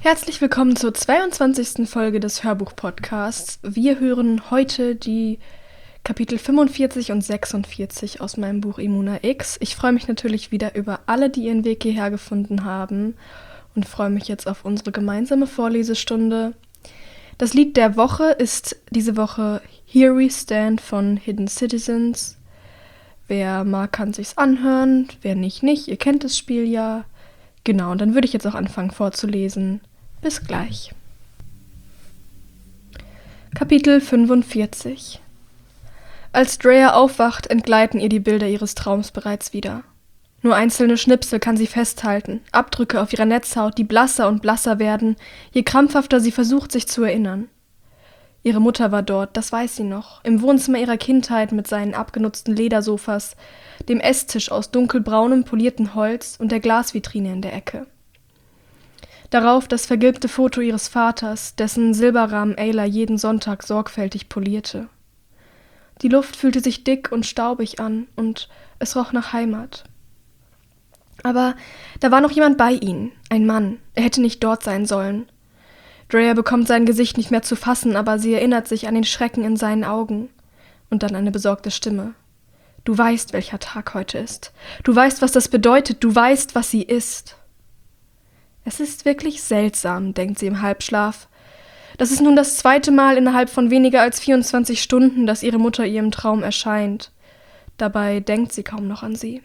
Herzlich willkommen zur 22. Folge des Hörbuch-Podcasts. Wir hören heute die Kapitel 45 und 46 aus meinem Buch Immuna X. Ich freue mich natürlich wieder über alle, die ihren Weg hierher gefunden haben und freue mich jetzt auf unsere gemeinsame Vorlesestunde. Das Lied der Woche ist diese Woche Here We Stand von Hidden Citizens. Wer mag, kann sich's anhören, wer nicht. Ihr kennt das Spiel ja. Genau, und dann würde ich jetzt auch anfangen vorzulesen. Bis gleich. Kapitel 45. Als Drea aufwacht, entgleiten ihr die Bilder ihres Traums bereits wieder. Nur einzelne Schnipsel kann sie festhalten, Abdrücke auf ihrer Netzhaut, die blasser und blasser werden, je krampfhafter sie versucht, sich zu erinnern. Ihre Mutter war dort, das weiß sie noch, im Wohnzimmer ihrer Kindheit mit seinen abgenutzten Ledersofas, dem Esstisch aus dunkelbraunem polierten Holz und der Glasvitrine in der Ecke. Darauf das vergilbte Foto ihres Vaters, dessen Silberrahmen Ayla jeden Sonntag sorgfältig polierte. Die Luft fühlte sich dick und staubig an und es roch nach Heimat. Aber da war noch jemand bei ihnen, ein Mann, er hätte nicht dort sein sollen. Drea bekommt sein Gesicht nicht mehr zu fassen, aber sie erinnert sich an den Schrecken in seinen Augen. Und dann eine besorgte Stimme. Du weißt, welcher Tag heute ist. Du weißt, was das bedeutet. Du weißt, was sie ist. Es ist wirklich seltsam, denkt sie im Halbschlaf. Das ist nun das zweite Mal innerhalb von weniger als 24 Stunden, dass ihre Mutter ihr im Traum erscheint. Dabei denkt sie kaum noch an sie.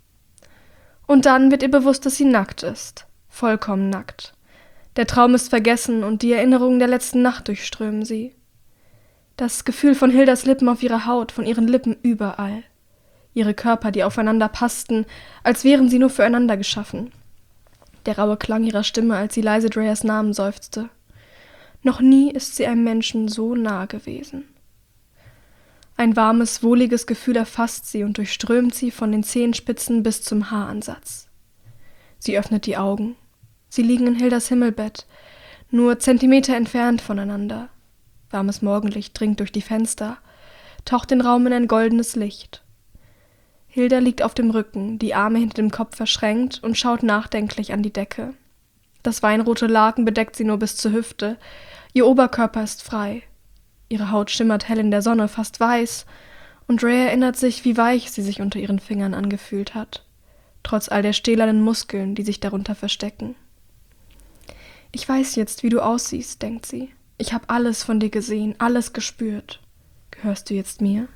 Und dann wird ihr bewusst, dass sie nackt ist. Vollkommen nackt. Der Traum ist vergessen und die Erinnerungen der letzten Nacht durchströmen sie. Das Gefühl von Hildas Lippen auf ihrer Haut, von ihren Lippen überall. Ihre Körper, die aufeinander passten, als wären sie nur füreinander geschaffen. Der raue Klang ihrer Stimme, als sie leise Dreas Namen seufzte. Noch nie ist sie einem Menschen so nah gewesen. Ein warmes, wohliges Gefühl erfasst sie und durchströmt sie von den Zehenspitzen bis zum Haaransatz. Sie öffnet die Augen. Sie liegen in Hildas Himmelbett, nur Zentimeter entfernt voneinander. Warmes Morgenlicht dringt durch die Fenster, taucht den Raum in ein goldenes Licht. Hilda liegt auf dem Rücken, die Arme hinter dem Kopf verschränkt und schaut nachdenklich an die Decke. Das weinrote Laken bedeckt sie nur bis zur Hüfte. Ihr Oberkörper ist frei. Ihre Haut schimmert hell in der Sonne, fast weiß. Und Drea erinnert sich, wie weich sie sich unter ihren Fingern angefühlt hat. Trotz all der stählernen Muskeln, die sich darunter verstecken. Ich weiß jetzt, wie du aussiehst, denkt sie. Ich habe alles von dir gesehen, alles gespürt. Gehörst du jetzt mir?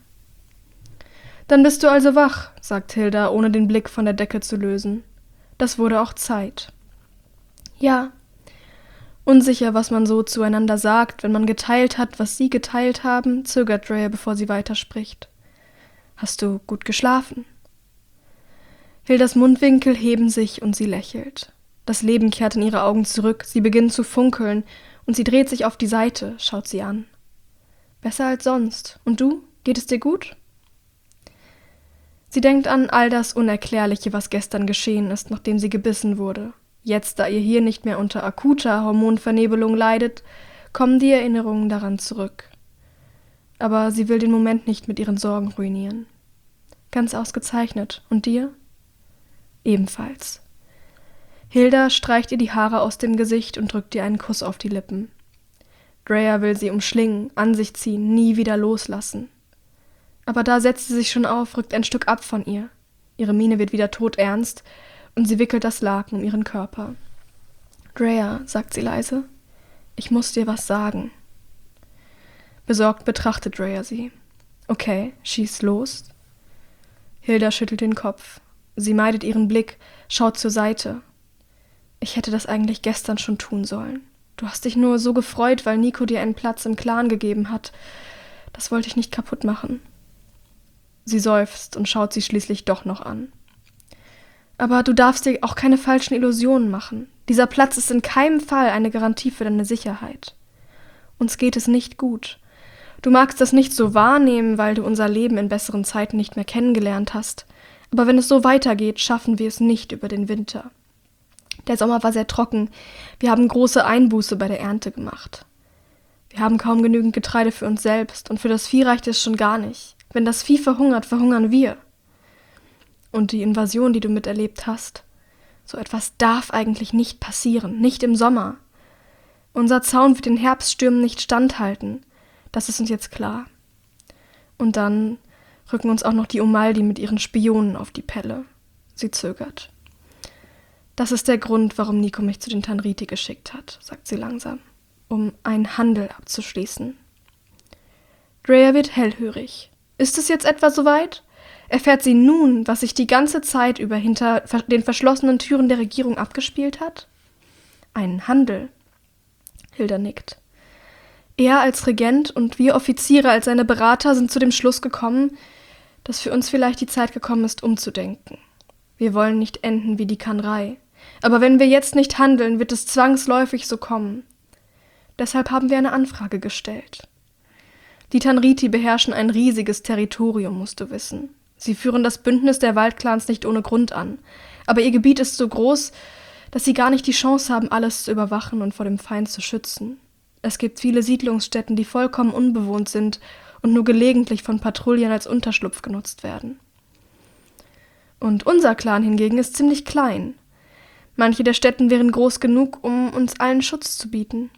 Dann bist du also wach, sagt Hilda, ohne den Blick von der Decke zu lösen. Das wurde auch Zeit. Ja. Unsicher, was man so zueinander sagt, wenn man geteilt hat, was sie geteilt haben, zögert Drea, bevor sie weiterspricht. Hast du gut geschlafen? Hildas Mundwinkel heben sich und sie lächelt. Das Leben kehrt in ihre Augen zurück, sie beginnen zu funkeln und sie dreht sich auf die Seite, schaut sie an. Besser als sonst. Und du? Geht es dir gut? Sie denkt an all das Unerklärliche, was gestern geschehen ist, nachdem sie gebissen wurde. Jetzt, da ihr Hirn nicht mehr unter akuter Hormonvernebelung leidet, kommen die Erinnerungen daran zurück. Aber sie will den Moment nicht mit ihren Sorgen ruinieren. Ganz ausgezeichnet. Und dir? Ebenfalls. Hilda streicht ihr die Haare aus dem Gesicht und drückt ihr einen Kuss auf die Lippen. Drea will sie umschlingen, an sich ziehen, nie wieder loslassen. Aber da setzt sie sich schon auf, rückt ein Stück ab von ihr. Ihre Miene wird wieder todernst und sie wickelt das Laken um ihren Körper. Drea, sagt sie leise, ich muss dir was sagen. Besorgt betrachtet Drea sie. Okay, schieß los. Hilda schüttelt den Kopf. Sie meidet ihren Blick, schaut zur Seite. Ich hätte das eigentlich gestern schon tun sollen. Du hast dich nur so gefreut, weil Nico dir einen Platz im Clan gegeben hat. Das wollte ich nicht kaputt machen. Sie seufzt und schaut sie schließlich doch noch an. Aber du darfst dir auch keine falschen Illusionen machen. Dieser Platz ist in keinem Fall eine Garantie für deine Sicherheit. Uns geht es nicht gut. Du magst das nicht so wahrnehmen, weil du unser Leben in besseren Zeiten nicht mehr kennengelernt hast. Aber wenn es so weitergeht, schaffen wir es nicht über den Winter. Der Sommer war sehr trocken. Wir haben große Einbuße bei der Ernte gemacht. Wir haben kaum genügend Getreide für uns selbst und für das Vieh reicht es schon gar nicht. Wenn das Vieh verhungert, verhungern wir. Und die Invasion, die du miterlebt hast, so etwas darf eigentlich nicht passieren, nicht im Sommer. Unser Zaun wird den Herbststürmen nicht standhalten. Das ist uns jetzt klar. Und dann rücken uns auch noch die Umaldi mit ihren Spionen auf die Pelle. Sie zögert. Das ist der Grund, warum Nico mich zu den Tanriti geschickt hat, sagt sie langsam, um einen Handel abzuschließen. Drea wird hellhörig. Ist es jetzt etwa soweit? Erfährt sie nun, was sich die ganze Zeit über hinter den verschlossenen Türen der Regierung abgespielt hat? Einen Handel. Hilda nickt. Er als Regent und wir Offiziere als seine Berater sind zu dem Schluss gekommen, dass für uns vielleicht die Zeit gekommen ist, umzudenken. Wir wollen nicht enden wie die Kanrei. Aber wenn wir jetzt nicht handeln, wird es zwangsläufig so kommen. Deshalb haben wir eine Anfrage gestellt. Die Tanriti beherrschen ein riesiges Territorium, musst du wissen. Sie führen das Bündnis der Waldclans nicht ohne Grund an. Aber ihr Gebiet ist so groß, dass sie gar nicht die Chance haben, alles zu überwachen und vor dem Feind zu schützen. Es gibt viele Siedlungsstätten, die vollkommen unbewohnt sind und nur gelegentlich von Patrouillen als Unterschlupf genutzt werden. Und unser Clan hingegen ist ziemlich klein. Manche der Städten wären groß genug, um uns allen Schutz zu bieten.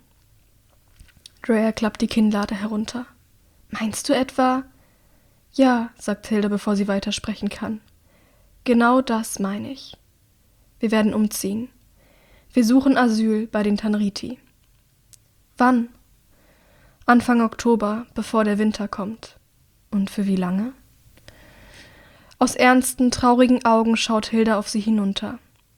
Drea klappt die Kinnlade herunter. Meinst du etwa? Ja, sagt Hilda, bevor sie weitersprechen kann. Genau das meine ich. Wir werden umziehen. Wir suchen Asyl bei den Tanriti. Wann? Anfang Oktober, bevor der Winter kommt. Und für wie lange? Aus ernsten, traurigen Augen schaut Hilda auf sie hinunter.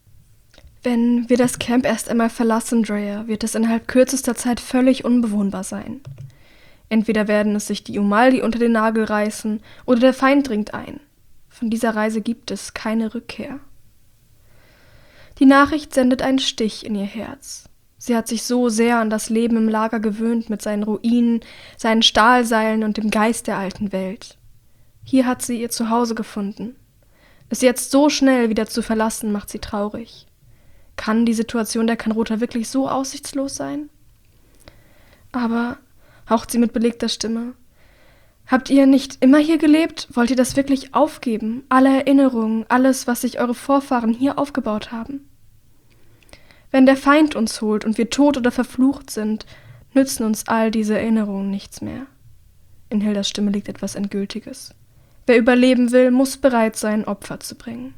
Wenn wir das Camp erst einmal verlassen, Drea, wird es innerhalb kürzester Zeit völlig unbewohnbar sein. Entweder werden es sich die Umaldi unter den Nagel reißen, oder der Feind dringt ein. Von dieser Reise gibt es keine Rückkehr. Die Nachricht sendet einen Stich in ihr Herz. Sie hat sich so sehr an das Leben im Lager gewöhnt, mit seinen Ruinen, seinen Stahlseilen und dem Geist der alten Welt. Hier hat sie ihr Zuhause gefunden. Es jetzt so schnell wieder zu verlassen, macht sie traurig. Kann die Situation der Kanrota wirklich so aussichtslos sein? Aber, haucht sie mit belegter Stimme, habt ihr nicht immer hier gelebt? Wollt ihr das wirklich aufgeben? Alle Erinnerungen, alles, was sich eure Vorfahren hier aufgebaut haben? Wenn der Feind uns holt und wir tot oder verflucht sind, nützen uns all diese Erinnerungen nichts mehr. In Hildas Stimme liegt etwas Endgültiges. Wer überleben will, muss bereit sein, Opfer zu bringen.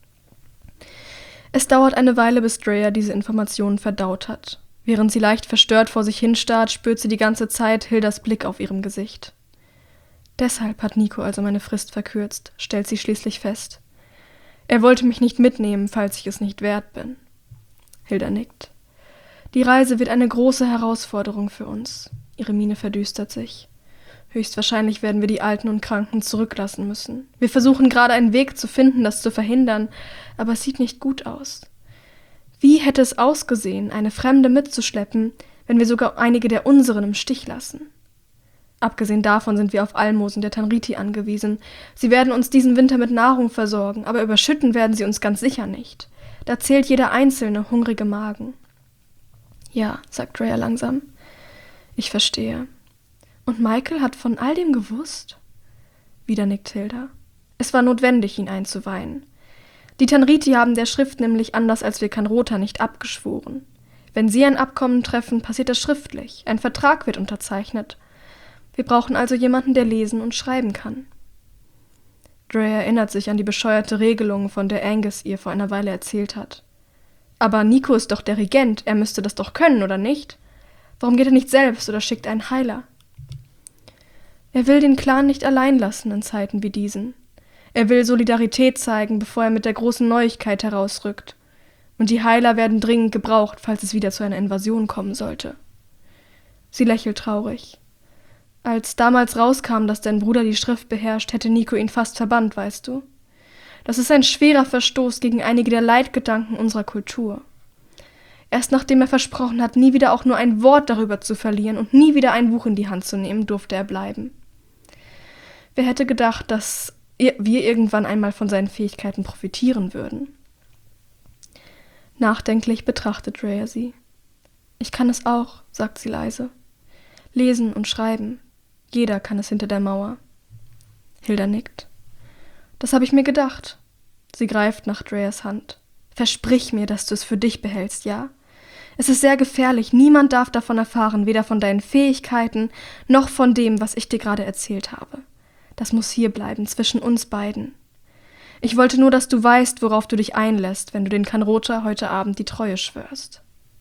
Es dauert eine Weile, bis Drea diese Informationen verdaut hat. Während sie leicht verstört vor sich hinstarrt, spürt sie die ganze Zeit Hildas Blick auf ihrem Gesicht. Deshalb hat Nico also meine Frist verkürzt, stellt sie schließlich fest. Er wollte mich nicht mitnehmen, falls ich es nicht wert bin. Hilda nickt. Die Reise wird eine große Herausforderung für uns. Ihre Miene verdüstert sich. Höchstwahrscheinlich werden wir die Alten und Kranken zurücklassen müssen. Wir versuchen gerade einen Weg zu finden, das zu verhindern, aber es sieht nicht gut aus. Wie hätte es ausgesehen, eine Fremde mitzuschleppen, wenn wir sogar einige der unseren im Stich lassen? Abgesehen davon sind wir auf Almosen der Tanriti angewiesen. Sie werden uns diesen Winter mit Nahrung versorgen, aber überschütten werden sie uns ganz sicher nicht. Da zählt jeder einzelne hungrige Magen. Ja, sagt Drea langsam. Ich verstehe. Und Michael hat von all dem gewusst? Wieder nickt Hilda. Es war notwendig, ihn einzuweihen. Die Tanriti haben der Schrift nämlich anders als wir Kanrota nicht abgeschworen. Wenn sie ein Abkommen treffen, passiert das schriftlich. Ein Vertrag wird unterzeichnet. Wir brauchen also jemanden, der lesen und schreiben kann. Drea erinnert sich an die bescheuerte Regelung, von der Angus ihr vor einer Weile erzählt hat. Aber Nico ist doch der Regent, er müsste das doch können, oder nicht? Warum geht er nicht selbst oder schickt einen Heiler? Er will den Clan nicht allein lassen in Zeiten wie diesen. Er will Solidarität zeigen, bevor er mit der großen Neuigkeit herausrückt. Und die Heiler werden dringend gebraucht, falls es wieder zu einer Invasion kommen sollte. Sie lächelt traurig. Als damals rauskam, dass dein Bruder die Schrift beherrscht, hätte Nico ihn fast verbannt, weißt du? Das ist ein schwerer Verstoß gegen einige der Leitgedanken unserer Kultur. Erst nachdem er versprochen hat, nie wieder auch nur ein Wort darüber zu verlieren und nie wieder ein Buch in die Hand zu nehmen, durfte er bleiben. Wer hätte gedacht, dass wir irgendwann einmal von seinen Fähigkeiten profitieren würden? Nachdenklich betrachtet Drea sie. Ich kann es auch, sagt sie leise. Lesen und schreiben. Jeder kann es hinter der Mauer. Hilda nickt. Das habe ich mir gedacht. Sie greift nach Dreas Hand. Versprich mir, dass du es für dich behältst, ja? Es ist sehr gefährlich. Niemand darf davon erfahren, weder von deinen Fähigkeiten noch von dem, was ich dir gerade erzählt habe. Das muss hier bleiben, zwischen uns beiden. Ich wollte nur, dass du weißt, worauf du dich einlässt, wenn du den Kanrota heute Abend die Treue schwörst.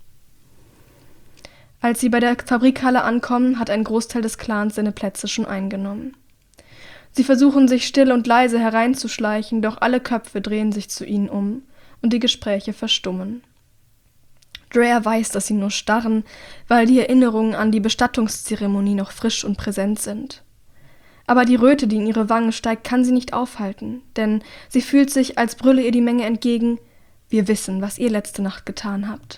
Als sie bei der Fabrikhalle ankommen, hat ein Großteil des Clans seine Plätze schon eingenommen. Sie versuchen, sich still und leise hereinzuschleichen, doch alle Köpfe drehen sich zu ihnen um und die Gespräche verstummen. Drea weiß, dass sie nur starren, weil die Erinnerungen an die Bestattungszeremonie noch frisch und präsent sind. Aber die Röte, die in ihre Wangen steigt, kann sie nicht aufhalten, denn sie fühlt sich, als brülle ihr die Menge entgegen: Wir wissen, was ihr letzte Nacht getan habt.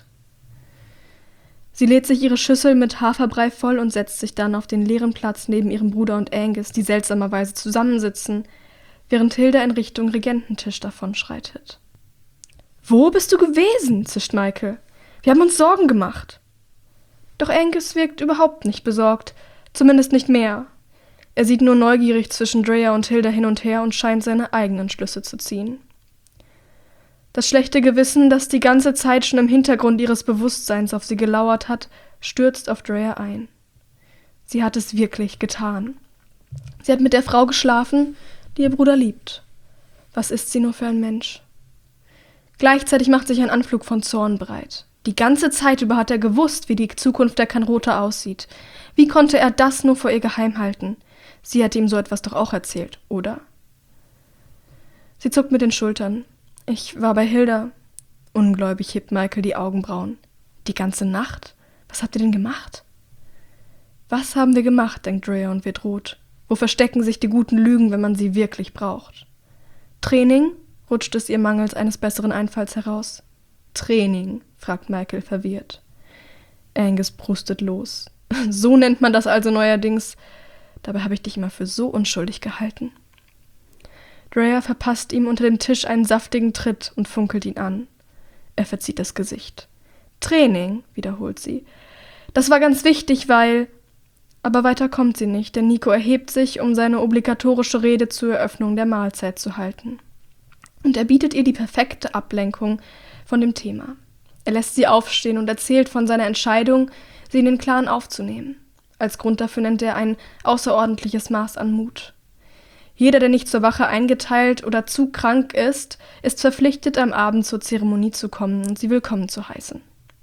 Sie lädt sich ihre Schüssel mit Haferbrei voll und setzt sich dann auf den leeren Platz neben ihrem Bruder und Angus, die seltsamerweise zusammensitzen, während Hilda in Richtung Regententisch davonschreitet. »Wo bist du gewesen?« zischt Michael. »Wir haben uns Sorgen gemacht.« Doch Angus wirkt überhaupt nicht besorgt, zumindest nicht mehr. Er sieht nur neugierig zwischen Drea und Hilda hin und her und scheint seine eigenen Schlüsse zu ziehen. Das schlechte Gewissen, das die ganze Zeit schon im Hintergrund ihres Bewusstseins auf sie gelauert hat, stürzt auf Drea ein. Sie hat es wirklich getan. Sie hat mit der Frau geschlafen, die ihr Bruder liebt. Was ist sie nur für ein Mensch? Gleichzeitig macht sich ein Anflug von Zorn breit. Die ganze Zeit über hat er gewusst, wie die Zukunft der Kanrota aussieht. Wie konnte er das nur vor ihr geheim halten? Sie hatte ihm so etwas doch auch erzählt, oder? Sie zuckt mit den Schultern. »Ich war bei Hilda.« Ungläubig hebt Michael die Augenbrauen. »Die ganze Nacht? Was habt ihr denn gemacht?« »Was haben wir gemacht?«, denkt Drea und wird rot. »Wo verstecken sich die guten Lügen, wenn man sie wirklich braucht?« »Training?«, rutscht es ihr mangels eines besseren Einfalls heraus. »Training?«, fragt Michael verwirrt. Angus prustet los. »So nennt man das also neuerdings. Dabei habe ich dich immer für so unschuldig gehalten.« Drea verpasst ihm unter dem Tisch einen saftigen Tritt und funkelt ihn an. Er verzieht das Gesicht. »Training«, wiederholt sie. »Das war ganz wichtig, weil...« Aber weiter kommt sie nicht, denn Nico erhebt sich, um seine obligatorische Rede zur Eröffnung der Mahlzeit zu halten. Und er bietet ihr die perfekte Ablenkung von dem Thema. Er lässt sie aufstehen und erzählt von seiner Entscheidung, sie in den Clan aufzunehmen. Als Grund dafür nennt er ein außerordentliches Maß an Mut. Jeder, der nicht zur Wache eingeteilt oder zu krank ist, ist verpflichtet, am Abend zur Zeremonie zu kommen und sie willkommen zu heißen.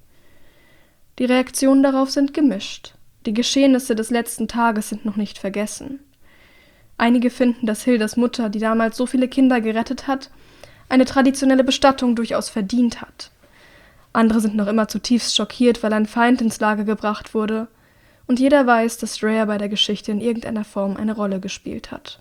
Die Reaktionen darauf sind gemischt. Die Geschehnisse des letzten Tages sind noch nicht vergessen. Einige finden, dass Hildas Mutter, die damals so viele Kinder gerettet hat, eine traditionelle Bestattung durchaus verdient hat. Andere sind noch immer zutiefst schockiert, weil ein Feind ins Lager gebracht wurde. Und jeder weiß, dass Drea bei der Geschichte in irgendeiner Form eine Rolle gespielt hat.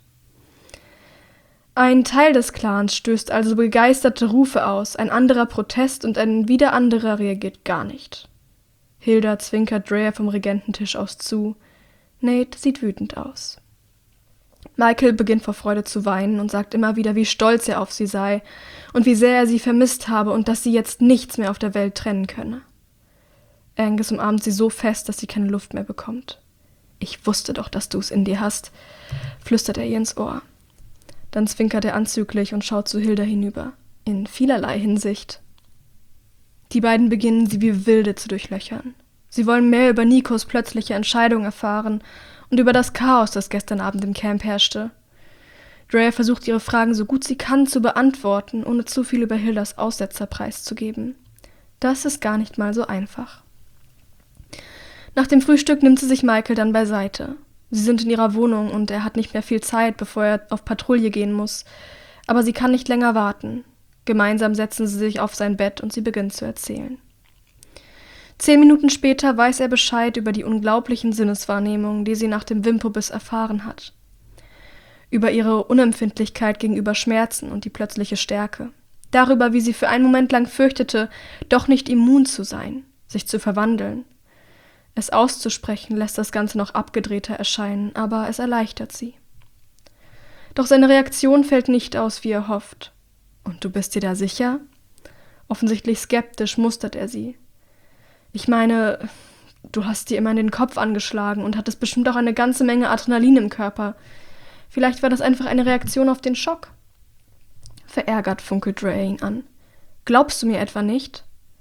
Ein Teil des Clans stößt also begeisterte Rufe aus, ein anderer Protest und ein wieder anderer reagiert gar nicht. Hilda zwinkert Drea vom Regententisch aus zu. Nate sieht wütend aus. Michael beginnt vor Freude zu weinen und sagt immer wieder, wie stolz er auf sie sei und wie sehr er sie vermisst habe und dass sie jetzt nichts mehr auf der Welt trennen könne. Angus umarmt sie so fest, dass sie keine Luft mehr bekommt. »Ich wusste doch, dass du es in dir hast«, flüstert er ihr ins Ohr. Dann zwinkert er anzüglich und schaut zu Hilda hinüber. In vielerlei Hinsicht. Die beiden beginnen, sie wie Wilde zu durchlöchern. Sie wollen mehr über Nikos plötzliche Entscheidung erfahren und über das Chaos, das gestern Abend im Camp herrschte. Drea versucht, ihre Fragen so gut sie kann zu beantworten, ohne zu viel über Hildas Aussetzer preiszugeben. Das ist gar nicht mal so einfach. Nach dem Frühstück nimmt sie sich Michael dann beiseite. Sie sind in ihrer Wohnung und er hat nicht mehr viel Zeit, bevor er auf Patrouille gehen muss. Aber sie kann nicht länger warten. Gemeinsam setzen sie sich auf sein Bett und sie beginnt zu erzählen. 10 Minuten später weiß er Bescheid über die unglaublichen Sinneswahrnehmungen, die sie nach dem Wimpobiss erfahren hat. Über ihre Unempfindlichkeit gegenüber Schmerzen und die plötzliche Stärke. Darüber, wie sie für einen Moment lang fürchtete, doch nicht immun zu sein, sich zu verwandeln. Es auszusprechen lässt das Ganze noch abgedrehter erscheinen, aber es erleichtert sie. Doch seine Reaktion fällt nicht aus, wie er hofft. »Und du bist dir da sicher?« Offensichtlich skeptisch mustert er sie. »Ich meine, du hast dir immer in den Kopf angeschlagen und hattest bestimmt auch eine ganze Menge Adrenalin im Körper. Vielleicht war das einfach eine Reaktion auf den Schock.« Verärgert funkelt Drea ihn an. »Glaubst du mir etwa nicht?«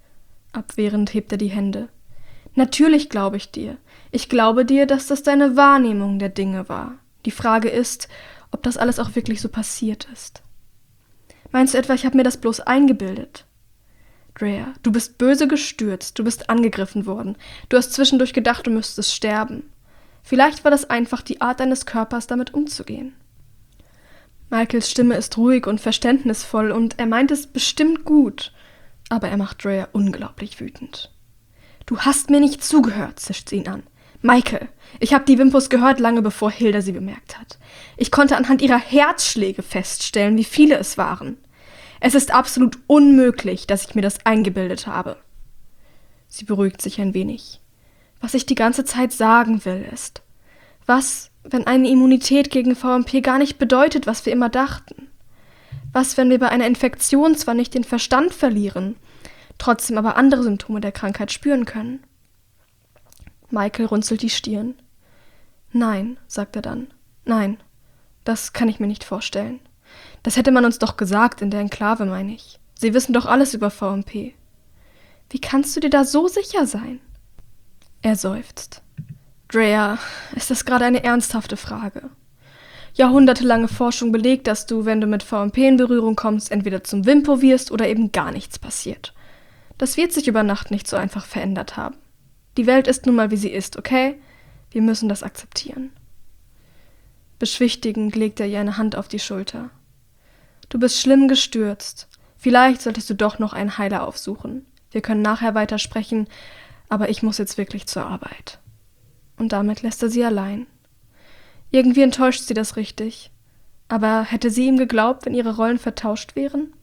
Abwehrend hebt er die Hände. »Natürlich glaube ich dir. Ich glaube dir, dass das deine Wahrnehmung der Dinge war. Die Frage ist, ob das alles auch wirklich so passiert ist. Meinst du etwa, ich habe mir das bloß eingebildet? Drea, du bist böse gestürzt, du bist angegriffen worden. Du hast zwischendurch gedacht, du müsstest sterben. Vielleicht war das einfach die Art deines Körpers, damit umzugehen.« Michaels Stimme ist ruhig und verständnisvoll und er meint es bestimmt gut, aber er macht Drea unglaublich wütend. »Du hast mir nicht zugehört«, zischt sie ihn an. »Michael, ich habe die Wimpus gehört, lange bevor Hilda sie bemerkt hat. Ich konnte anhand ihrer Herzschläge feststellen, wie viele es waren. Es ist absolut unmöglich, dass ich mir das eingebildet habe.« Sie beruhigt sich ein wenig. »Was ich die ganze Zeit sagen will, ist, was, wenn eine Immunität gegen VMP gar nicht bedeutet, was wir immer dachten? Was, wenn wir bei einer Infektion zwar nicht den Verstand verlieren, trotzdem aber andere Symptome der Krankheit spüren können?« Michael runzelt die Stirn. »Nein«, sagt er dann. »Nein, das kann ich mir nicht vorstellen. Das hätte man uns doch gesagt, in der Enklave, meine ich. Sie wissen doch alles über VMP. Wie kannst du dir da so sicher sein?« Er seufzt. »Drea, ist das gerade eine ernsthafte Frage? Jahrhundertelange Forschung belegt, dass du, wenn du mit VMP in Berührung kommst, entweder zum Wimpo wirst oder eben gar nichts passiert. Das wird sich über Nacht nicht so einfach verändert haben. Die Welt ist nun mal, wie sie ist, okay? Wir müssen das akzeptieren.« Beschwichtigend legt er ihr eine Hand auf die Schulter. »Du bist schlimm gestürzt. Vielleicht solltest du doch noch einen Heiler aufsuchen. Wir können nachher weitersprechen, aber ich muss jetzt wirklich zur Arbeit.« Und damit lässt er sie allein. Irgendwie enttäuscht sie das richtig. Aber hätte sie ihm geglaubt, wenn ihre Rollen vertauscht wären?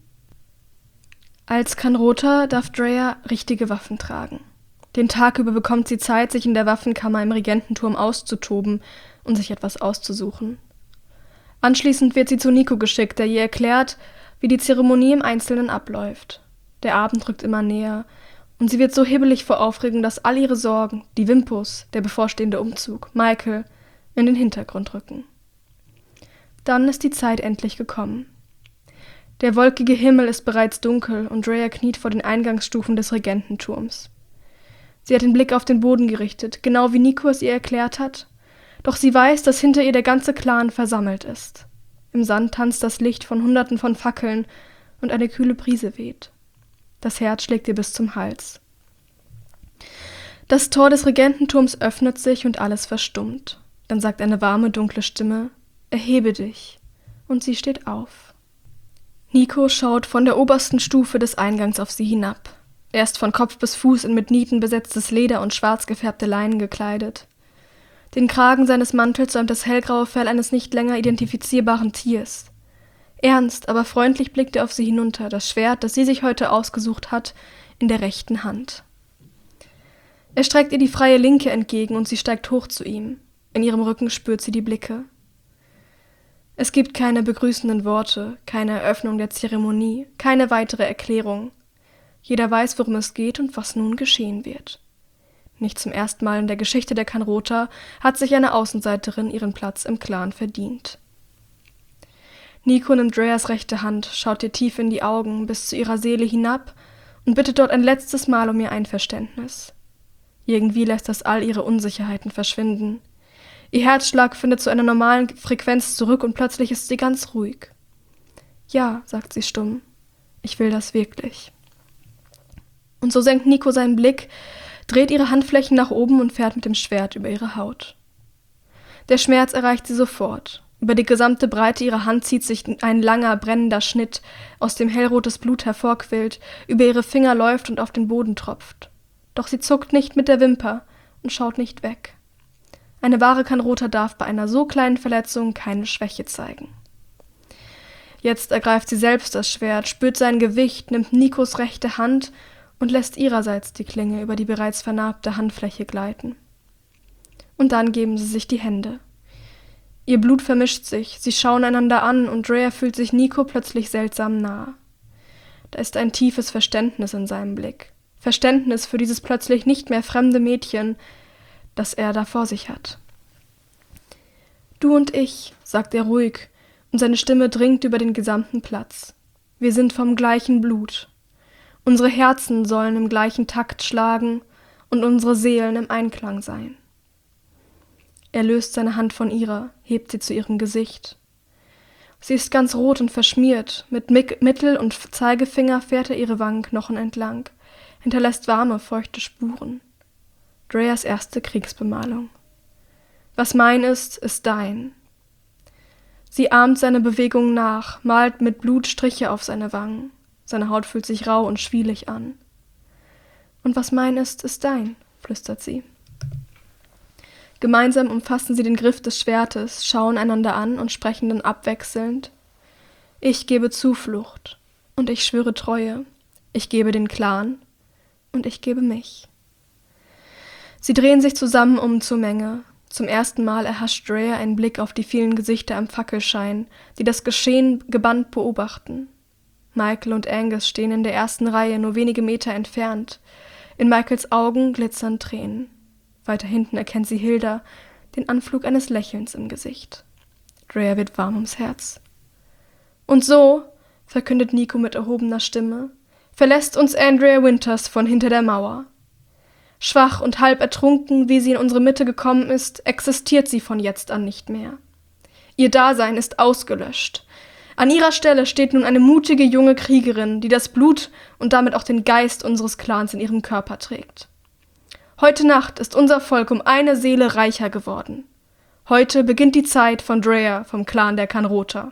Als Kanrota darf Drea richtige Waffen tragen. Den Tag über bekommt sie Zeit, sich in der Waffenkammer im Regententurm auszutoben und sich etwas auszusuchen. Anschließend wird sie zu Nico geschickt, der ihr erklärt, wie die Zeremonie im Einzelnen abläuft. Der Abend rückt immer näher und sie wird so hibbelig vor Aufregung, dass all ihre Sorgen, die Wimpus, der bevorstehende Umzug, Michael, in den Hintergrund rücken. Dann ist die Zeit endlich gekommen. Der wolkige Himmel ist bereits dunkel und Drea kniet vor den Eingangsstufen des Regententurms. Sie hat den Blick auf den Boden gerichtet, genau wie Nico es ihr erklärt hat, doch sie weiß, dass hinter ihr der ganze Clan versammelt ist. Im Sand tanzt das Licht von Hunderten von Fackeln und eine kühle Brise weht. Das Herz schlägt ihr bis zum Hals. Das Tor des Regententurms öffnet sich und alles verstummt. Dann sagt eine warme, dunkle Stimme: »Erhebe dich«, und sie steht auf. Nico schaut von der obersten Stufe des Eingangs auf sie hinab. Er ist von Kopf bis Fuß in mit Nieten besetztes Leder und schwarz gefärbte Leinen gekleidet. Den Kragen seines Mantels säumt das hellgraue Fell eines nicht länger identifizierbaren Tiers. Ernst, aber freundlich blickt er auf sie hinunter, das Schwert, das sie sich heute ausgesucht hat, in der rechten Hand. Er streckt ihr die freie Linke entgegen und sie steigt hoch zu ihm. In ihrem Rücken spürt sie die Blicke. Es gibt keine begrüßenden Worte, keine Eröffnung der Zeremonie, keine weitere Erklärung. Jeder weiß, worum es geht und was nun geschehen wird. Nicht zum ersten Mal in der Geschichte der Kanrota hat sich eine Außenseiterin ihren Platz im Clan verdient. Nico nimmt Dreas rechte Hand, schaut ihr tief in die Augen bis zu ihrer Seele hinab und bittet dort ein letztes Mal um ihr Einverständnis. Irgendwie lässt das all ihre Unsicherheiten verschwinden. Ihr Herzschlag findet zu einer normalen Frequenz zurück und plötzlich ist sie ganz ruhig. »Ja«, sagt sie stumm, »ich will das wirklich.« Und so senkt Nico seinen Blick, dreht ihre Handflächen nach oben und fährt mit dem Schwert über ihre Haut. Der Schmerz erreicht sie sofort. Über die gesamte Breite ihrer Hand zieht sich ein langer, brennender Schnitt, aus dem hellrotes Blut hervorquillt, über ihre Finger läuft und auf den Boden tropft. Doch sie zuckt nicht mit der Wimper und schaut nicht weg. Eine wahre Kanrota darf bei einer so kleinen Verletzung keine Schwäche zeigen. Jetzt ergreift sie selbst das Schwert, spürt sein Gewicht, nimmt Nikos rechte Hand und lässt ihrerseits die Klinge über die bereits vernarbte Handfläche gleiten. Und dann geben sie sich die Hände. Ihr Blut vermischt sich, sie schauen einander an und Drea fühlt sich Nico plötzlich seltsam nah. Da ist ein tiefes Verständnis in seinem Blick. Verständnis für dieses plötzlich nicht mehr fremde Mädchen, das er da vor sich hat. »Du und ich«, sagt er ruhig, und seine Stimme dringt über den gesamten Platz. »Wir sind vom gleichen Blut. Unsere Herzen sollen im gleichen Takt schlagen und unsere Seelen im Einklang sein. Er löst seine Hand von ihrer, hebt sie zu ihrem Gesicht. Sie ist ganz rot und verschmiert, mit Mittel- und Zeigefinger fährt er ihre Wangenknochen entlang, hinterlässt warme, feuchte Spuren. Dreyas erste Kriegsbemalung. Was mein ist dein. Sie ahmt seine Bewegungen nach, malt mit Blut Striche auf seine Wangen. Seine Haut fühlt sich rau und schwielig an. Und was mein ist dein, flüstert sie. Gemeinsam umfassen sie den Griff des Schwertes, schauen einander an und sprechen dann abwechselnd. Ich gebe Zuflucht und ich schwöre Treue. Ich gebe den Clan und ich gebe mich. Sie drehen sich zusammen zur Menge. Zum ersten Mal erhascht Dreya einen Blick auf die vielen Gesichter am Fackelschein, die das Geschehen gebannt beobachten. Michael und Angus stehen in der ersten Reihe, nur wenige Meter entfernt. In Michaels Augen glitzern Tränen. Weiter hinten erkennt sie Hilda, den Anflug eines Lächelns im Gesicht. Dreya wird warm ums Herz. Und so, verkündet Nico mit erhobener Stimme, verlässt uns Andrea Winters von hinter der Mauer. Schwach und halb ertrunken, wie sie in unsere Mitte gekommen ist, existiert sie von jetzt an nicht mehr. Ihr Dasein ist ausgelöscht. An ihrer Stelle steht nun eine mutige junge Kriegerin, die das Blut und damit auch den Geist unseres Clans in ihrem Körper trägt. Heute Nacht ist unser Volk um eine Seele reicher geworden. Heute beginnt die Zeit von Dreya vom Clan der Kanrota.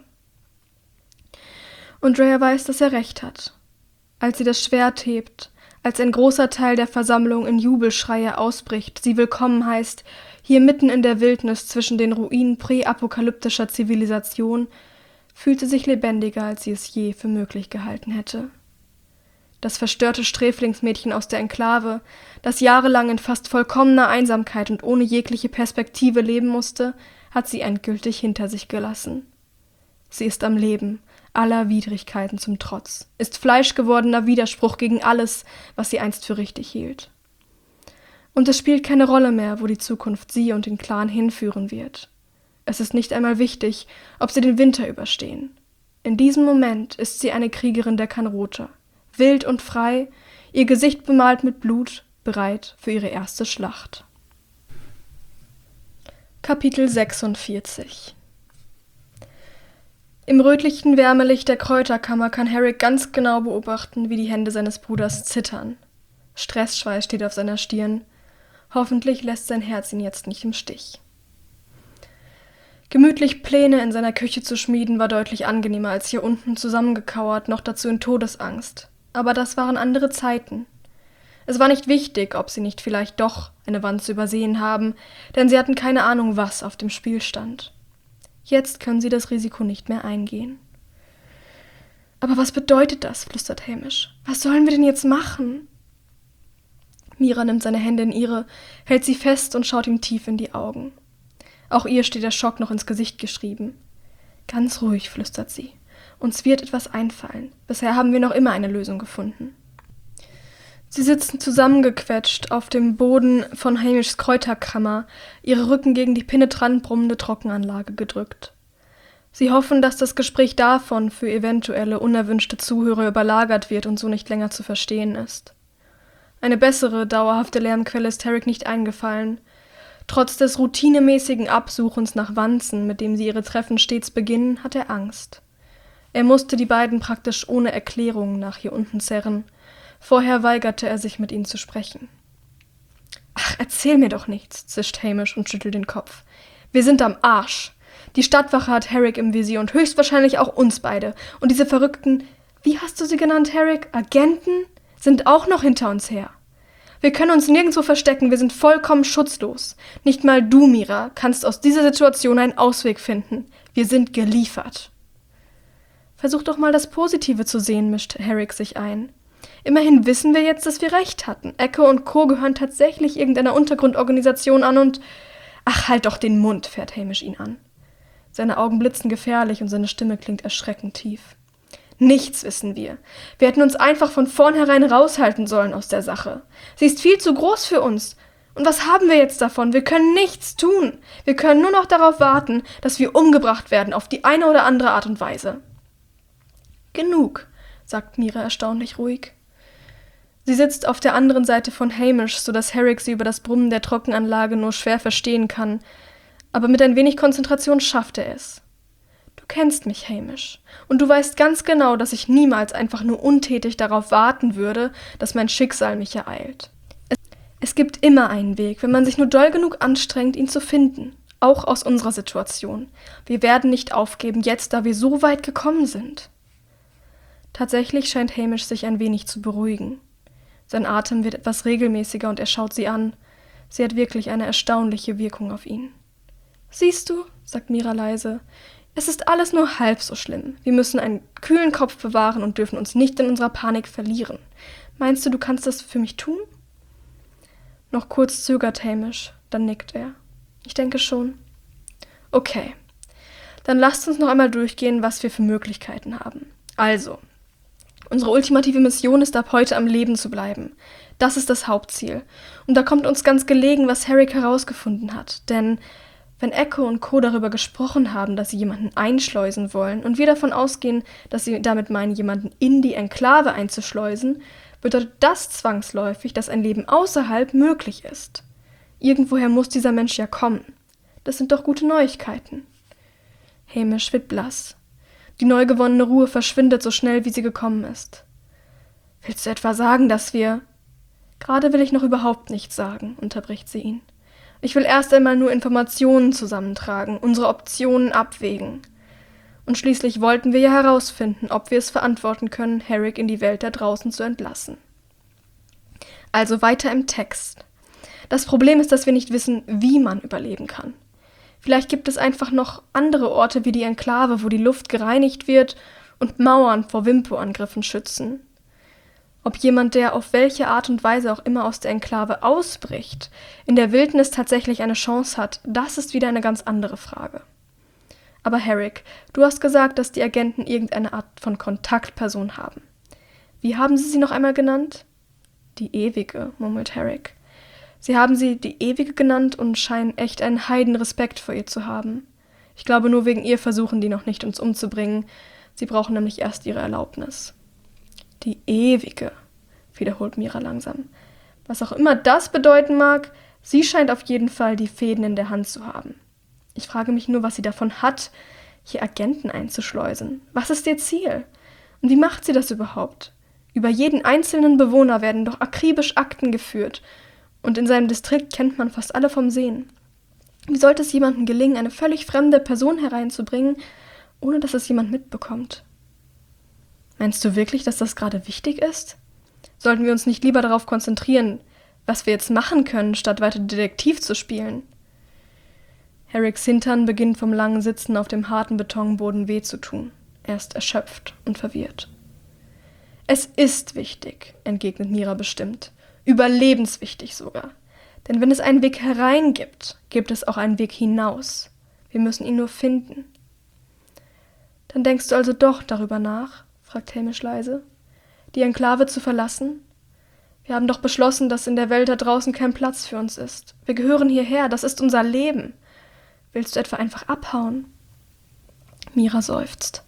Und Dreya weiß, dass er recht hat. Als sie das Schwert hebt, als ein großer Teil der Versammlung in Jubelschreie ausbricht, sie willkommen heißt, hier mitten in der Wildnis zwischen den Ruinen präapokalyptischer Zivilisation, fühlt sie sich lebendiger, als sie es je für möglich gehalten hätte. Das verstörte Sträflingsmädchen aus der Enklave, das jahrelang in fast vollkommener Einsamkeit und ohne jegliche Perspektive leben musste, hat sie endgültig hinter sich gelassen. Sie ist am Leben, aller Widrigkeiten zum Trotz, ist fleischgewordener Widerspruch gegen alles, was sie einst für richtig hielt. Und es spielt keine Rolle mehr, wo die Zukunft sie und den Clan hinführen wird. Es ist nicht einmal wichtig, ob sie den Winter überstehen. In diesem Moment ist sie eine Kriegerin der Kanrota, wild und frei, ihr Gesicht bemalt mit Blut, bereit für ihre erste Schlacht. Kapitel 46. Im rötlichen Wärmelicht der Kräuterkammer kann Herrick ganz genau beobachten, wie die Hände seines Bruders zittern. Stressschweiß steht auf seiner Stirn. Hoffentlich lässt sein Herz ihn jetzt nicht im Stich. Gemütlich Pläne in seiner Küche zu schmieden, war deutlich angenehmer als hier unten zusammengekauert, noch dazu in Todesangst. Aber das waren andere Zeiten. Es war nicht wichtig, ob sie nicht vielleicht doch eine Wanze übersehen haben, denn sie hatten keine Ahnung, was auf dem Spiel stand. Jetzt können sie das Risiko nicht mehr eingehen. »Aber was bedeutet das?« flüstert Hamish. »Was sollen wir denn jetzt machen?« Mira nimmt seine Hände in ihre, hält sie fest und schaut ihm tief in die Augen. Auch ihr steht der Schock noch ins Gesicht geschrieben. »Ganz ruhig«, flüstert sie. »Uns wird etwas einfallen. Bisher haben wir noch immer eine Lösung gefunden.« Sie sitzen zusammengequetscht auf dem Boden von Hamishs Kräuterkammer, ihre Rücken gegen die penetrant brummende Trockenanlage gedrückt. Sie hoffen, dass das Gespräch davon für eventuelle unerwünschte Zuhörer überlagert wird und so nicht länger zu verstehen ist. Eine bessere, dauerhafte Lärmquelle ist Herrick nicht eingefallen. Trotz des routinemäßigen Absuchens nach Wanzen, mit dem sie ihre Treffen stets beginnen, hat er Angst. Er musste die beiden praktisch ohne Erklärung nach hier unten zerren. Vorher weigerte er sich, mit ihnen zu sprechen. »Ach, erzähl mir doch nichts«, zischt Hamish und schüttelt den Kopf. »Wir sind am Arsch. Die Stadtwache hat Herrick im Visier und höchstwahrscheinlich auch uns beide. Und diese verrückten, wie hast du sie genannt, Herrick, Agenten, sind auch noch hinter uns her. Wir können uns nirgendwo verstecken, wir sind vollkommen schutzlos. Nicht mal du, Mira, kannst aus dieser Situation einen Ausweg finden. Wir sind geliefert.« »Versuch doch mal das Positive zu sehen«, mischt Herrick sich ein. »Immerhin wissen wir jetzt, dass wir recht hatten. Echo und Co. gehören tatsächlich irgendeiner Untergrundorganisation an und...« »Ach, halt doch den Mund«, fährt Hamish ihn an. Seine Augen blitzen gefährlich und seine Stimme klingt erschreckend tief. »Nichts wissen wir. Wir hätten uns einfach von vornherein raushalten sollen aus der Sache. Sie ist viel zu groß für uns. Und was haben wir jetzt davon? Wir können nichts tun. Wir können nur noch darauf warten, dass wir umgebracht werden auf die eine oder andere Art und Weise.« »Genug«, sagt Mira erstaunlich ruhig. Sie sitzt auf der anderen Seite von Hamish, sodass Herrick sie über das Brummen der Trockenanlage nur schwer verstehen kann, aber mit ein wenig Konzentration schafft er es. Du kennst mich, Hamish, und du weißt ganz genau, dass ich niemals einfach nur untätig darauf warten würde, dass mein Schicksal mich ereilt. Es gibt immer einen Weg, wenn man sich nur doll genug anstrengt, ihn zu finden, auch aus unserer Situation. Wir werden nicht aufgeben, jetzt, da wir so weit gekommen sind. Tatsächlich scheint Hamish sich ein wenig zu beruhigen. Sein Atem wird etwas regelmäßiger und er schaut sie an. Sie hat wirklich eine erstaunliche Wirkung auf ihn. »Siehst du«, sagt Mira leise, »es ist alles nur halb so schlimm. Wir müssen einen kühlen Kopf bewahren und dürfen uns nicht in unserer Panik verlieren. Meinst du kannst das für mich tun?« Noch kurz zögert Hamish, dann nickt er. »Ich denke schon.« »Okay, dann lasst uns noch einmal durchgehen, was wir für Möglichkeiten haben. Also, unsere ultimative Mission ist, ab heute am Leben zu bleiben. Das ist das Hauptziel. Und da kommt uns ganz gelegen, was Herrick herausgefunden hat. Denn wenn Echo und Co. darüber gesprochen haben, dass sie jemanden einschleusen wollen und wir davon ausgehen, dass sie damit meinen, jemanden in die Enklave einzuschleusen, bedeutet das zwangsläufig, dass ein Leben außerhalb möglich ist. Irgendwoher muss dieser Mensch ja kommen. Das sind doch gute Neuigkeiten. Hamish wird blass. Die neu gewonnene Ruhe verschwindet so schnell, wie sie gekommen ist. »Willst du etwa sagen, dass wir...« »Gerade will ich noch überhaupt nichts sagen«, unterbricht sie ihn. »Ich will erst einmal nur Informationen zusammentragen, unsere Optionen abwägen. Und schließlich wollten wir ja herausfinden, ob wir es verantworten können, Herrick in die Welt da draußen zu entlassen.« Also weiter im Text. Das Problem ist, dass wir nicht wissen, wie man überleben kann. Vielleicht gibt es einfach noch andere Orte wie die Enklave, wo die Luft gereinigt wird und Mauern vor Wimpo-Angriffen schützen. Ob jemand, der auf welche Art und Weise auch immer aus der Enklave ausbricht, in der Wildnis tatsächlich eine Chance hat, das ist wieder eine ganz andere Frage. Aber Herrick, du hast gesagt, dass die Agenten irgendeine Art von Kontaktperson haben. Wie haben sie noch einmal genannt? Die Ewige, murmelt Herrick. Sie haben sie die Ewige genannt und scheinen echt einen Heidenrespekt vor ihr zu haben. Ich glaube, nur wegen ihr versuchen die noch nicht, uns umzubringen. Sie brauchen nämlich erst ihre Erlaubnis. Die Ewige, wiederholt Mira langsam. Was auch immer das bedeuten mag, sie scheint auf jeden Fall die Fäden in der Hand zu haben. Ich frage mich nur, was sie davon hat, hier Agenten einzuschleusen. Was ist ihr Ziel? Und wie macht sie das überhaupt? Über jeden einzelnen Bewohner werden doch akribisch Akten geführt. Und in seinem Distrikt kennt man fast alle vom Sehen. Wie sollte es jemandem gelingen, eine völlig fremde Person hereinzubringen, ohne dass es jemand mitbekommt? Meinst du wirklich, dass das gerade wichtig ist? Sollten wir uns nicht lieber darauf konzentrieren, was wir jetzt machen können, statt weiter Detektiv zu spielen? Herricks Hintern beginnt vom langen Sitzen auf dem harten Betonboden weh zu tun. Er ist erschöpft und verwirrt. Es ist wichtig, entgegnet Mira bestimmt. Überlebenswichtig sogar. Denn wenn es einen Weg herein gibt, gibt es auch einen Weg hinaus. Wir müssen ihn nur finden. Dann denkst du also doch darüber nach, fragt Hamish leise, die Enklave zu verlassen? Wir haben doch beschlossen, dass in der Welt da draußen kein Platz für uns ist. Wir gehören hierher, das ist unser Leben. Willst du etwa einfach abhauen? Mira seufzt.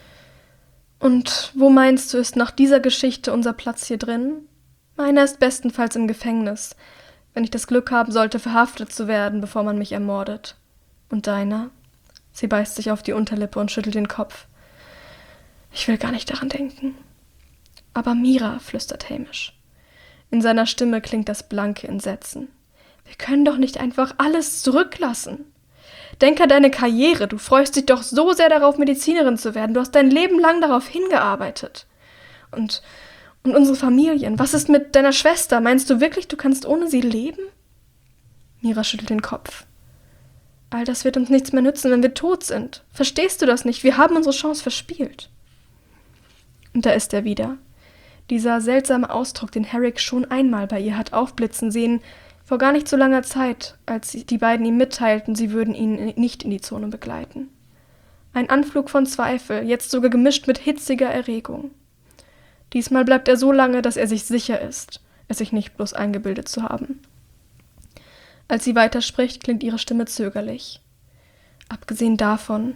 Und wo meinst du, ist nach dieser Geschichte unser Platz hier drin? Meiner ist bestenfalls im Gefängnis, wenn ich das Glück haben sollte, verhaftet zu werden, bevor man mich ermordet. Und deiner? Sie beißt sich auf die Unterlippe und schüttelt den Kopf. Ich will gar nicht daran denken. Aber Mira, flüstert Hamish. In seiner Stimme klingt das blanke Entsetzen. Wir können doch nicht einfach alles zurücklassen. Denk an deine Karriere. Du freust dich doch so sehr darauf, Medizinerin zu werden. Du hast dein Leben lang darauf hingearbeitet. Und unsere Familien. Was ist mit deiner Schwester? Meinst du wirklich, du kannst ohne sie leben? Mira schüttelt den Kopf. All das wird uns nichts mehr nützen, wenn wir tot sind. Verstehst du das nicht? Wir haben unsere Chance verspielt. Und da ist er wieder. Dieser seltsame Ausdruck, den Herrick schon einmal bei ihr hat aufblitzen sehen, vor gar nicht so langer Zeit, als die beiden ihm mitteilten, sie würden ihn nicht in die Zone begleiten. Ein Anflug von Zweifel, jetzt sogar gemischt mit hitziger Erregung. Diesmal bleibt er so lange, dass er sich sicher ist, es sich nicht bloß eingebildet zu haben. Als sie weiterspricht, klingt ihre Stimme zögerlich. Abgesehen davon,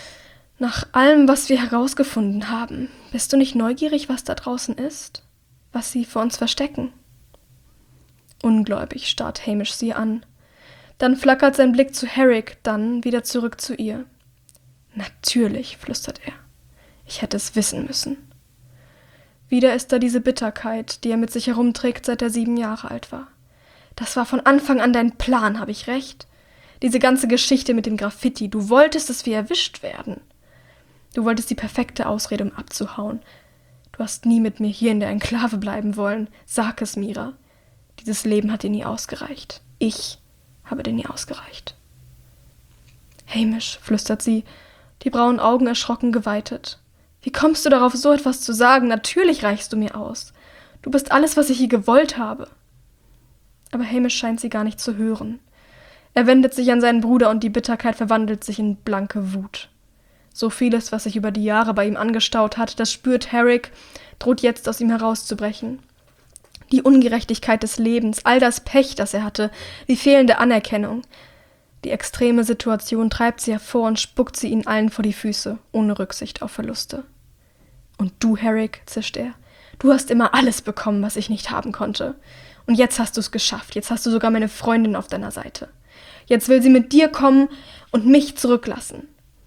nach allem, was wir herausgefunden haben, bist du nicht neugierig, was da draußen ist? was sie vor uns verstecken. Ungläubig starrt Hamish sie an. Dann flackert sein Blick zu Herrick, dann wieder zurück zu ihr. »Natürlich«, flüstert er. »Ich hätte es wissen müssen.« Wieder ist da diese Bitterkeit, die er mit sich herumträgt, seit er 7 Jahre alt war. »Das war von Anfang an dein Plan, habe ich recht? Diese ganze Geschichte mit dem Graffiti, du wolltest, dass wir erwischt werden. Du wolltest die perfekte Ausrede, um abzuhauen. Du hast nie mit mir hier in der Enklave bleiben wollen. Sag es, Mira. Dieses Leben hat dir nie ausgereicht. Ich habe dir nie ausgereicht.« »Hamish«, flüstert sie, die braunen Augen erschrocken geweitet. »Wie kommst du darauf, so etwas zu sagen? Natürlich reichst du mir aus. Du bist alles, was ich je gewollt habe.« Aber Hamish scheint sie gar nicht zu hören. Er wendet sich an seinen Bruder und die Bitterkeit verwandelt sich in blanke Wut. So vieles, was sich über die Jahre bei ihm angestaut hat, das spürt Herrick, droht jetzt aus ihm herauszubrechen. Die Ungerechtigkeit des Lebens, all das Pech, das er hatte, die fehlende Anerkennung. Die extreme Situation treibt sie hervor und spuckt sie ihnen allen vor die Füße, ohne Rücksicht auf Verluste. »Und du, Herrick«, zischt er, »du hast immer alles bekommen, was ich nicht haben konnte. Und jetzt hast du es geschafft, jetzt hast du sogar meine Freundin auf deiner Seite. Jetzt will sie mit dir kommen und mich zurücklassen.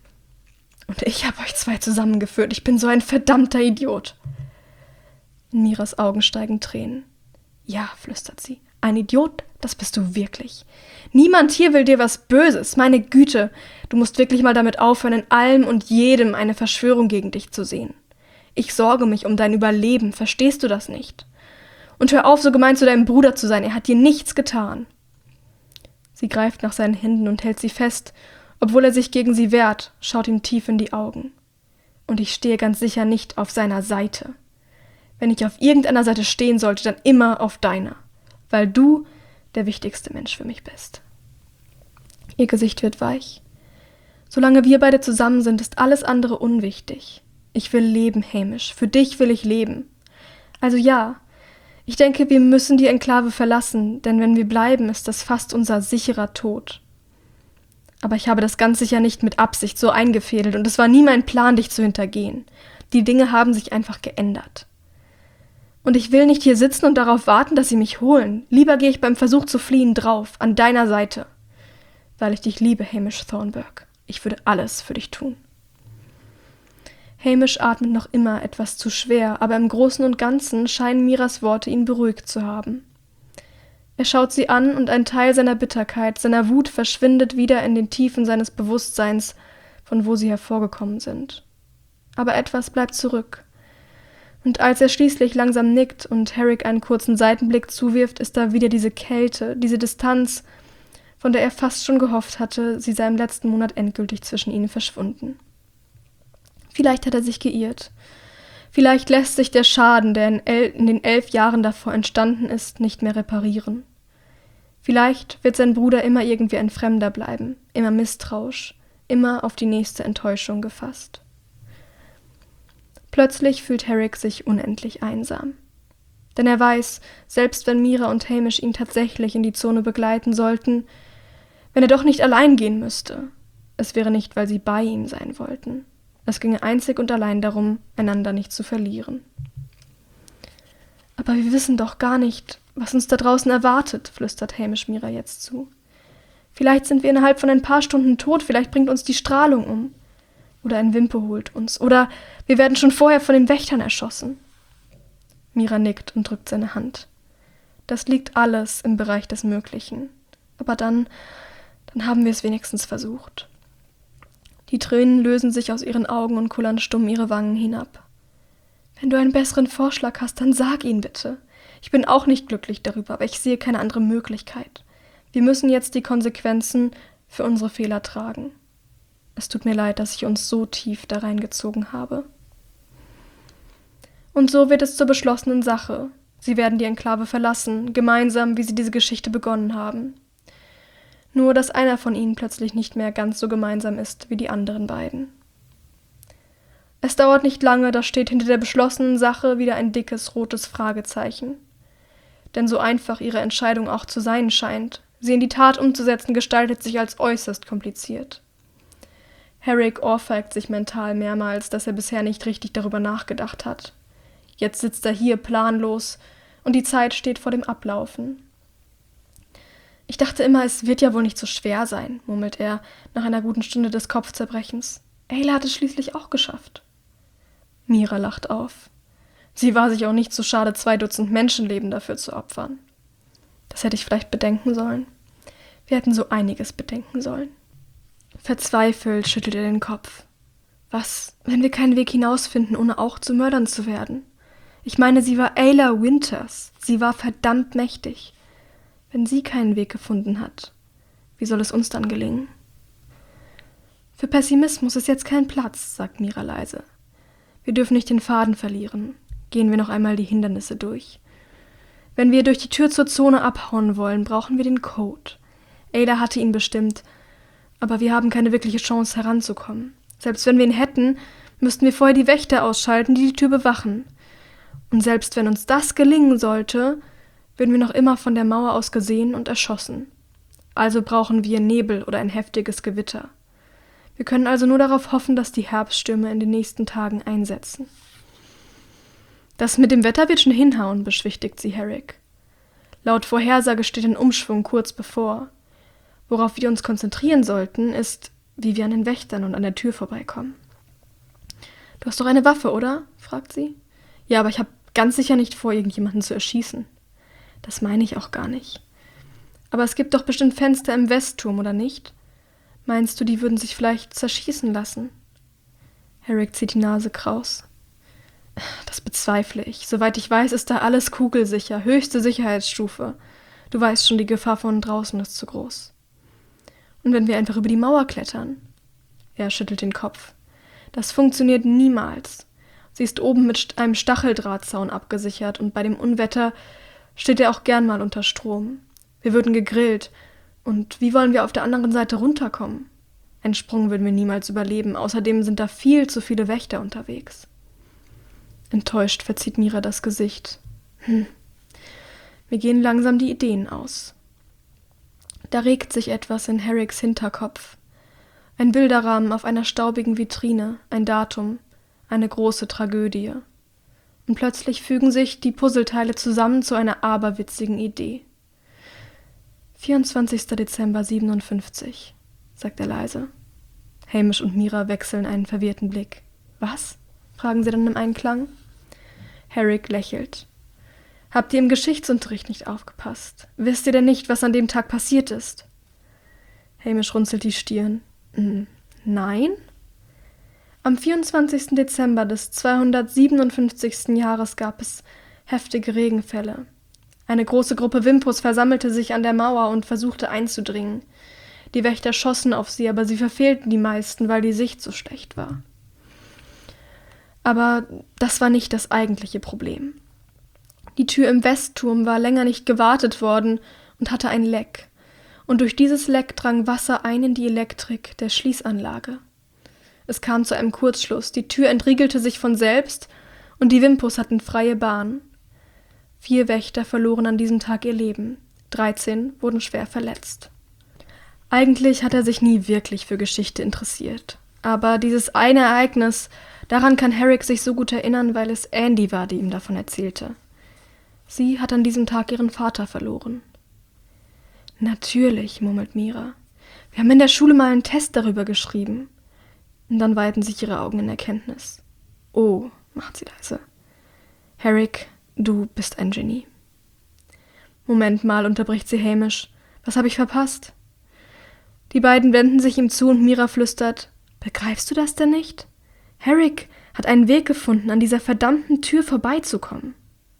Und ich habe euch 2 zusammengeführt, ich bin so ein verdammter Idiot.« In Miras Augen steigen Tränen. »Ja«, flüstert sie, »ein Idiot, das bist du wirklich. Niemand hier will dir was Böses, meine Güte. Du musst wirklich mal damit aufhören, in allem und jedem eine Verschwörung gegen dich zu sehen. Ich sorge mich um dein Überleben, verstehst du das nicht? Und hör auf, so gemein zu deinem Bruder zu sein, er hat dir nichts getan.« Sie greift nach seinen Händen und hält sie fest, obwohl er sich gegen sie wehrt, schaut ihm tief in die Augen. »Und ich stehe ganz sicher nicht auf seiner Seite. Wenn ich auf irgendeiner Seite stehen sollte, dann immer auf deiner, weil du der wichtigste Mensch für mich bist.« Ihr Gesicht wird weich. »Solange wir beide zusammen sind, ist alles andere unwichtig. Ich will leben, Hamish. Für dich will ich leben. Also ja, ich denke, wir müssen die Enklave verlassen, denn wenn wir bleiben, ist das fast unser sicherer Tod. Aber ich habe das ganz sicher nicht mit Absicht so eingefädelt und es war nie mein Plan, dich zu hintergehen. Die Dinge haben sich einfach geändert. Und ich will nicht hier sitzen und darauf warten, dass sie mich holen. Lieber gehe ich beim Versuch zu fliehen drauf, an deiner Seite. Weil ich dich liebe, Hamish Thornburg. Ich würde alles für dich tun.« Hamish atmet noch immer etwas zu schwer, aber im Großen und Ganzen scheinen Miras Worte ihn beruhigt zu haben. Er schaut sie an und ein Teil seiner Bitterkeit, seiner Wut verschwindet wieder in den Tiefen seines Bewusstseins, von wo sie hervorgekommen sind. Aber etwas bleibt zurück. Und als er schließlich langsam nickt und Herrick einen kurzen Seitenblick zuwirft, ist da wieder diese Kälte, diese Distanz, von der er fast schon gehofft hatte, sie sei im letzten Monat endgültig zwischen ihnen verschwunden. Vielleicht hat er sich geirrt. Vielleicht lässt sich der Schaden, der in den 11 Jahren davor entstanden ist, nicht mehr reparieren. Vielleicht wird sein Bruder immer irgendwie ein Fremder bleiben, immer misstrauisch, immer auf die nächste Enttäuschung gefasst. Plötzlich fühlt Herrick sich unendlich einsam. Denn er weiß, selbst wenn Mira und Hamish ihn tatsächlich in die Zone begleiten sollten, wenn er doch nicht allein gehen müsste, es wäre nicht, weil sie bei ihm sein wollten. Es ginge einzig und allein darum, einander nicht zu verlieren. »Aber wir wissen doch gar nicht, was uns da draußen erwartet«, flüstert Hamish Mira jetzt zu. »Vielleicht sind wir innerhalb von ein paar Stunden tot, vielleicht bringt uns die Strahlung um. Oder ein Wimpe holt uns. Oder wir werden schon vorher von den Wächtern erschossen.« Mira nickt und drückt seine Hand. Das liegt alles im Bereich des Möglichen. Aber dann haben wir es wenigstens versucht. Die Tränen lösen sich aus ihren Augen und kullern stumm ihre Wangen hinab. »Wenn du einen besseren Vorschlag hast, dann sag ihn bitte. Ich bin auch nicht glücklich darüber, aber ich sehe keine andere Möglichkeit. Wir müssen jetzt die Konsequenzen für unsere Fehler tragen. Es tut mir leid, dass ich uns so tief da reingezogen habe.« Und so wird es zur beschlossenen Sache. Sie werden die Enklave verlassen, gemeinsam, wie sie diese Geschichte begonnen haben. Nur, dass einer von ihnen plötzlich nicht mehr ganz so gemeinsam ist wie die anderen beiden. Es dauert nicht lange, da steht hinter der beschlossenen Sache wieder ein dickes, rotes Fragezeichen. Denn so einfach ihre Entscheidung auch zu sein scheint, sie in die Tat umzusetzen, gestaltet sich als äußerst kompliziert. Herrick ohrfeigt sich mental mehrmals, dass er bisher nicht richtig darüber nachgedacht hat. Jetzt sitzt er hier planlos und die Zeit steht vor dem Ablaufen. »Ich dachte immer, es wird ja wohl nicht so schwer sein«, murmelt er nach einer guten Stunde des Kopfzerbrechens. »Ayla hat es schließlich auch geschafft.« Mira lacht auf. Sie war sich auch nicht so schade, 2 Dutzend Menschenleben dafür zu opfern. Das hätte ich vielleicht bedenken sollen. Wir hätten so einiges bedenken sollen. Verzweifelt schüttelt er den Kopf. Was, wenn wir keinen Weg hinausfinden, ohne auch zu Mördern zu werden? Ich meine, sie war Ayla Winters. Sie war verdammt mächtig. Wenn sie keinen Weg gefunden hat, wie soll es uns dann gelingen? Für Pessimismus ist jetzt kein Platz, sagt Mira leise. Wir dürfen nicht den Faden verlieren. Gehen wir noch einmal die Hindernisse durch. Wenn wir durch die Tür zur Zone abhauen wollen, brauchen wir den Code. Ayla hatte ihn bestimmt, aber wir haben keine wirkliche Chance heranzukommen. Selbst wenn wir ihn hätten, müssten wir vorher die Wächter ausschalten, die die Tür bewachen. Und selbst wenn uns das gelingen sollte, würden wir noch immer von der Mauer aus gesehen und erschossen. Also brauchen wir Nebel oder ein heftiges Gewitter. Wir können also nur darauf hoffen, dass die Herbststürme in den nächsten Tagen einsetzen. Das mit dem Wetter wird schon hinhauen, beschwichtigt sie Herrick. Laut Vorhersage steht ein Umschwung kurz bevor. Worauf wir uns konzentrieren sollten, ist, wie wir an den Wächtern und an der Tür vorbeikommen. »Du hast doch eine Waffe, oder?« fragt sie. »Ja, aber ich habe ganz sicher nicht vor, irgendjemanden zu erschießen.« »Das meine ich auch gar nicht. Aber es gibt doch bestimmt Fenster im Westturm, oder nicht? Meinst du, die würden sich vielleicht zerschießen lassen?« Herrick zieht die Nase kraus. »Das bezweifle ich. Soweit ich weiß, ist da alles kugelsicher, höchste Sicherheitsstufe. Du weißt schon, die Gefahr von draußen ist zu groß.« »Und wenn wir einfach über die Mauer klettern?« Er schüttelt den Kopf. »Das funktioniert niemals. Sie ist oben mit einem Stacheldrahtzaun abgesichert und bei dem Unwetter steht er auch gern mal unter Strom. Wir würden gegrillt. Und wie wollen wir auf der anderen Seite runterkommen? Einen Sprung würden wir niemals überleben. Außerdem sind da viel zu viele Wächter unterwegs.« Enttäuscht verzieht Mira das Gesicht. Mir gehen langsam die Ideen aus. Da regt sich etwas in Herricks Hinterkopf. Ein Bilderrahmen auf einer staubigen Vitrine, ein Datum, eine große Tragödie. Und plötzlich fügen sich die Puzzleteile zusammen zu einer aberwitzigen Idee. 24. Dezember 57, sagt er leise. Hamish und Mira wechseln einen verwirrten Blick. »Was?« fragen sie dann im Einklang. Herrick lächelt. »Habt ihr im Geschichtsunterricht nicht aufgepasst? Wisst ihr denn nicht, was an dem Tag passiert ist?« Hamish runzelt die Stirn. »Nein?« Am 24. Dezember des 257. Jahres gab es heftige Regenfälle. Eine große Gruppe Wimpus versammelte sich an der Mauer und versuchte einzudringen. Die Wächter schossen auf sie, aber sie verfehlten die meisten, weil die Sicht so schlecht war. Aber das war nicht das eigentliche Problem. Die Tür im Westturm war länger nicht gewartet worden und hatte ein Leck. Und durch dieses Leck drang Wasser ein in die Elektrik der Schließanlage. Es kam zu einem Kurzschluss, die Tür entriegelte sich von selbst und die Wimpus hatten freie Bahn. 4 Wächter verloren an diesem Tag ihr Leben, 13 wurden schwer verletzt. Eigentlich hat er sich nie wirklich für Geschichte interessiert. Aber dieses eine Ereignis, daran kann Herrick sich so gut erinnern, weil es Andy war, die ihm davon erzählte. Sie hat an diesem Tag ihren Vater verloren. »Natürlich«, murmelt Mira. »Wir haben in der Schule mal einen Test darüber geschrieben.« Und dann weiten sich ihre Augen in Erkenntnis. »Oh«, macht sie leise. »Herrick, du bist ein Genie.« »Moment mal«, unterbricht sie Hamish. »Was habe ich verpasst?« Die beiden wenden sich ihm zu und Mira flüstert, »Begreifst du das denn nicht? Herrick hat einen Weg gefunden, an dieser verdammten Tür vorbeizukommen.«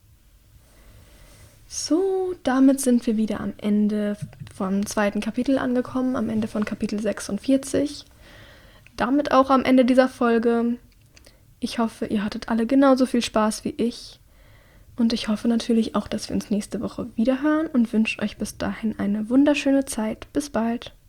So, damit sind wir wieder am Ende vom 2. Kapitel angekommen, am Ende von Kapitel 46. Damit auch am Ende dieser Folge. Ich hoffe, ihr hattet alle genauso viel Spaß wie ich. Und ich hoffe natürlich auch, dass wir uns nächste Woche wiederhören und wünsche euch bis dahin eine wunderschöne Zeit. Bis bald.